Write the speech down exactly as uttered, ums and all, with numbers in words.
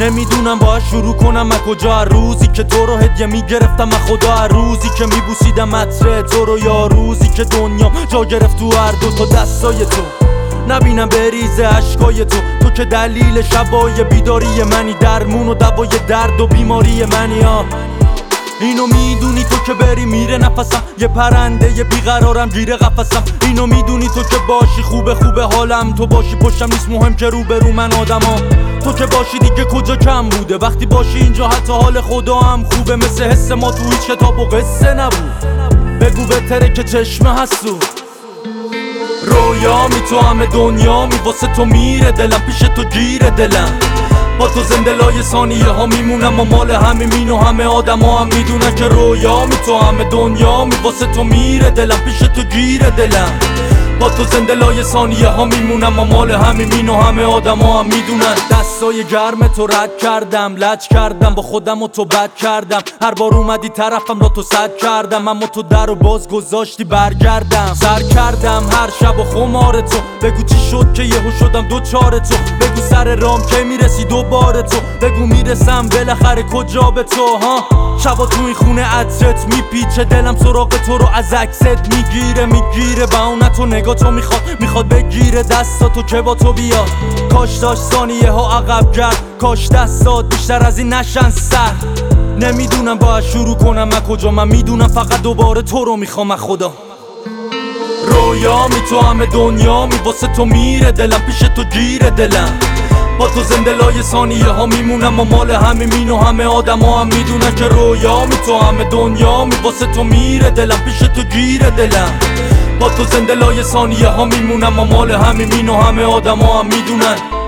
نمیدونم باید شروع کنم از کجا، روزی که تو رو هدیه میگرفتم از خدا، روزی که میبوسیدم عطر تو رو، یا روزی که دنیام جا گرفت تو هر دو تا دستای تو. نبینم بریزه عشقای تو، تو که دلیل شبای بیداری منی، درمون و دوای درد و بیماری منی. ها اینو میدونی تو که بری میره نفسم، یه پرنده یه بیقرارم گیره قفسم. اینو میدونی تو که باشی خوبه خوبه حالم، تو باشی پشتم نیست مهم که رو برو من آدمم. تو که باشی دیگه کجا کم بوده، وقتی باشی اینجا حتی حال خدا هم خوبه. مثل حس ما تو هیچ کتاب و قصه نبود، بگو بهتره که چشمه حسود. رویامی تو همه دنیامی، واسه تو میره دلم، پیش تو گیره دلم. با تو زنده لای ثانیه ها میمونم و مال همه مین و همه آدم ها هم میدونن که رویامی تو همه دنیامی، واسه تو میره دلم، پیش تو گیره دلم. با تو زنده لای ثانیه ها میمونم و مال همه مین و همه آدم ها هم میدونن. دستای گرم تو رد کردم، لج کردم با خودم و تو بد کردم. هر بار اومدی طرفم را تو صد کردم، اما تو در و باز گذاشتی برگردم. سر کردم هر شب و خمار تو، بگو چی شد که یهو شدم دوچار تو. بگو سر رام که میرسی دوباره تو، بگو میرسم بالاخره کجا به تو. ها شبا تو این خونه عطرت میپیچه، دلم سراغ تو رو از عکست میگیره میگیره. با اون تو نگاه تو میخواد میخواد بگیره دستاتو که با تو بیاد. کاش داشت ثانیه ها عقب گرد، کاش دستات بیشتر از این نشن سر. نمیدونم باید شروع کنم از کجا، من میدونم فقط دوباره تو رو میخوام از خدا. رویامی تو همه دنیامی، واسه تو میره دلم، پیش تو گیره دلم. با تو زنده لای ثانیه ها میمونم و مال همه مین و همه آدم ها هم میدونن که رویامی تو همه دنیامی، واسه تو میره دلم، پیش تو گیره دلم. با تو زنده لای ثانیه ها میمونم و مال همه مین و همه آدم ها هم میدونن.